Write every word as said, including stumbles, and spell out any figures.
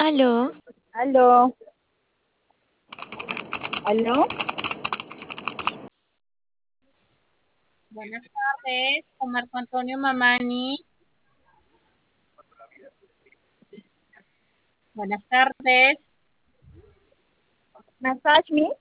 Aló, Aló, aló, Buenas tardes, con Marco Antonio Mamani. Buenas tardes. massage me.